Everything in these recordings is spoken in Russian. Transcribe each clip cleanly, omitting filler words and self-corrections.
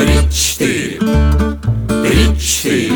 3-4, 3-4.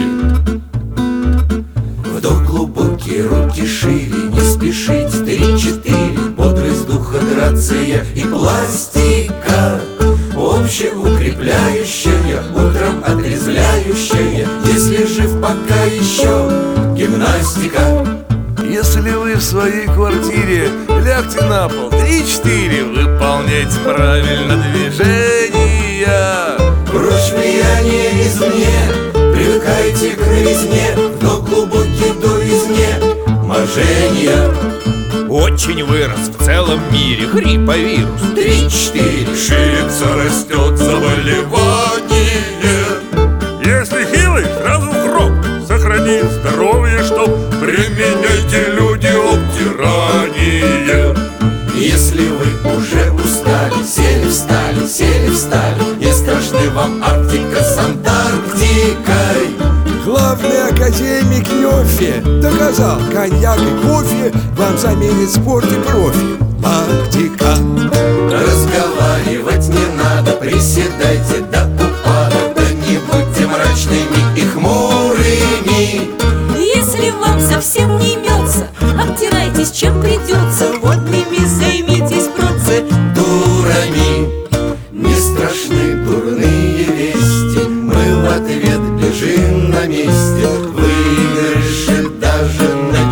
Вдох глубокий, руки шире, не спешить. 3-4. Бодрость духа, грация и пластика, общеукрепляющая, утром отрезвляющая. Если жив пока еще, гимнастика. Если вы в своей квартире, лягте на пол. 3-4. Выполняйте правильно движения. Прочь влияние извне, привыкайте к новизне. Вдох глубокий до изнеможения. Очень вырос в целом мире грипповирус. 3-4. Ширится, растет заболевание. Если хилый, сразу в гроб. Сохрани здоровье, чтоб применяйте люди обтирание. Если вы уже устали, сели, встали, сели, встали, не страшны вам Арктика с Антарктикой. Главный академик Йоффе доказал, коньяк и кофе вам заменит спорт и профи. Лактика. Разговаривать не надо, приседайте до упада. Да не будьте мрачными и хмурыми. Если вам совсем не имется, обтирайтесь чем придется. Водными займитесь процедурами. Не страшны дурные вести, мы в ответ бежим на месте. Выигрыши даже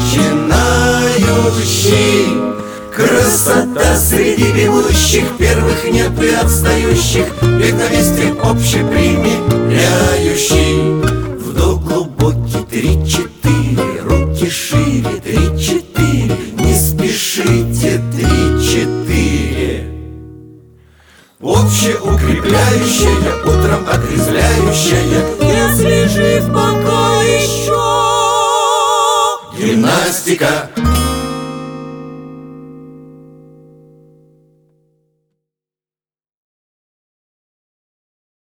начинающий. Красота среди бегущих, первых нет и отстающих. Бег на месте общепримиряющий. Вдох глубокий, 3-4, руки шире, 3-4. Не спешите, 3-4. Общеукрепляющая, утром отрезвляющая. Если жив пока еще, Гимнастика.